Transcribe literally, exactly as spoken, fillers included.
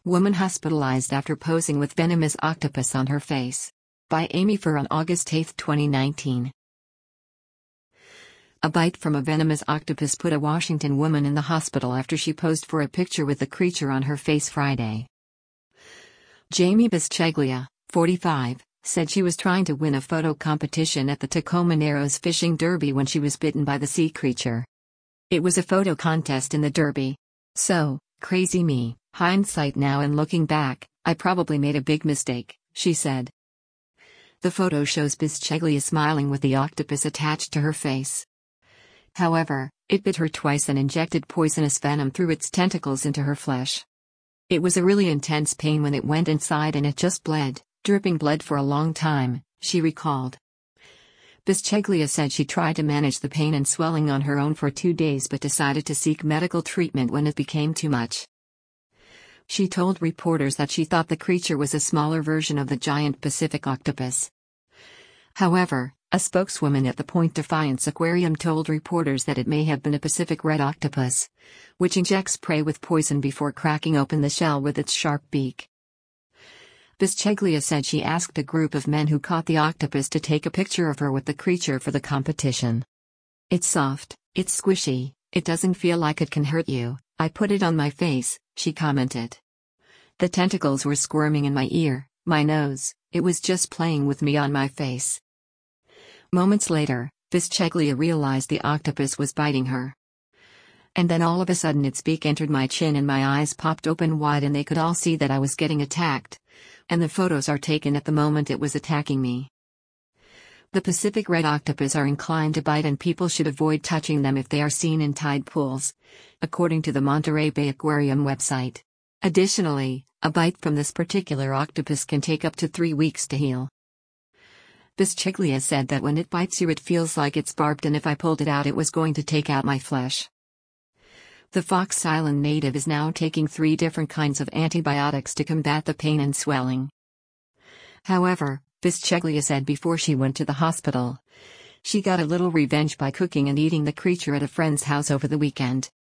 Woman hospitalized after posing with venomous octopus on her face. By Amy Fur on August eighth, twenty nineteen. A bite from a venomous octopus put a Washington woman in the hospital after she posed for a picture with the creature on her face Friday. Jamie Bisceglia, forty-five, said she was trying to win a photo competition at the Tacoma Narrows Fishing Derby when she was bitten by the sea creature. It was a photo contest in the derby. So, crazy me, hindsight now and looking back, I probably made a big mistake, she said. The photo shows Bisceglia smiling with the octopus attached to her face. However, it bit her twice and injected poisonous venom through its tentacles into her flesh. It was a really intense pain when it went inside and it just bled, dripping blood for a long time, she recalled. Bisceglia said she tried to manage the pain and swelling on her own for two days but decided to seek medical treatment when it became too much. She told reporters that she thought the creature was a smaller version of the giant Pacific octopus. However, a spokeswoman at the Point Defiance Aquarium told reporters that it may have been a Pacific red octopus, which injects prey with poison before cracking open the shell with its sharp beak. Bisceglia said she asked a group of men who caught the octopus to take a picture of her with the creature for the competition. "It's soft, it's squishy, it doesn't feel like it can hurt you, I put it on my face," she commented. "The tentacles were squirming in my ear, my nose, it was just playing with me on my face." Moments later, Bisceglia realized the octopus was biting her. "And then all of a sudden its beak entered my chin and my eyes popped open wide and they could all see that I was getting attacked. And the photos are taken at the moment it was attacking me." The Pacific red octopus are inclined to bite and people should avoid touching them if they are seen in tide pools, according to the Monterey Bay Aquarium website. Additionally, a bite from this particular octopus can take up to three weeks to heal. Bisceglia said that when it bites you it feels like it's barbed and if I pulled it out it was going to take out my flesh. The Fox Island native is now taking three different kinds of antibiotics to combat the pain and swelling. However, Bisceglia said before she went to the hospital, she got a little revenge by cooking and eating the creature at a friend's house over the weekend.